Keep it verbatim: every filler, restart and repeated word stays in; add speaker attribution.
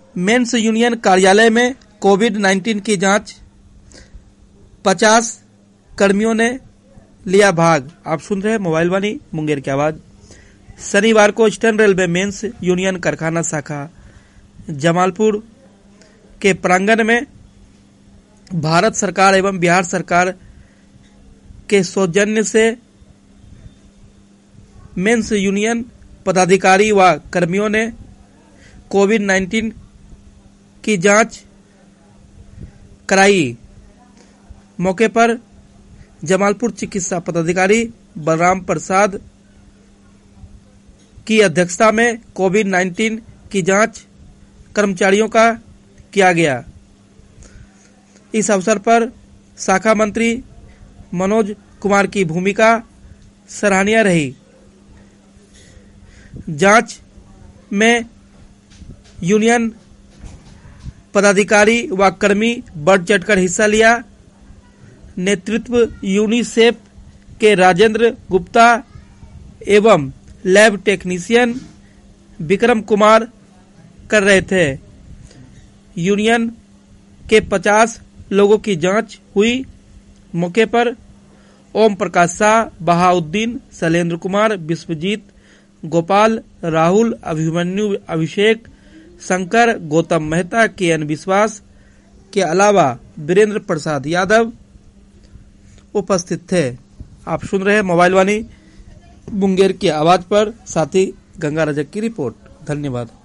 Speaker 1: Mains union कार्यालय में Covid nineteen की जांच, पचास कर्मियों ने लिया भाग। आप सुन रहे हैं मोबाइल वाणी मुंगेर की आवाज। शनिवार को ईस्टर्न रेलवे मेंस यूनियन कारखाना शाखा जमालपुर के प्रांगण में भारत सरकार एवं बिहार सरकार के सौजन्य से मेंस यूनियन पदाधिकारी व कर्मियों ने कोविड नाइन्टीन की जांच कराई। मौके पर जमालपुर चिकित्सा पदाधिकारी बलराम प्रसाद की अध्यक्षता में कोविड नाइन्टीन की जांच कर्मचारियों का किया गया। इस अवसर पर शाखा मंत्री मनोज कुमार की भूमिका सराहनीय रही। जांच में यूनियन पदाधिकारी व कर्मी बढ़ चढ़कर हिस्सा लिया। नेतृत्व यूनिसेफ के राजेंद्र गुप्ता एवं लैब टेक्नीशियन विक्रम कुमार कर रहे थे। यूनियन के पचास लोगों की जांच हुई। मौके पर ओम प्रकाश शाह, बहाउद्दीन, शैलेंद्र कुमार, विश्वजीत, गोपाल, राहुल, अभिमन्यु, अभिषेक, शंकर, गौतम मेहता, के एन विश्वास के अलावा वीरेंद्र प्रसाद यादव उपस्थित थे। आप सुन रहे हैं मोबाइल वाणी मुंगेर की आवाज पर। साथी गंगा रजक की रिपोर्ट। धन्यवाद।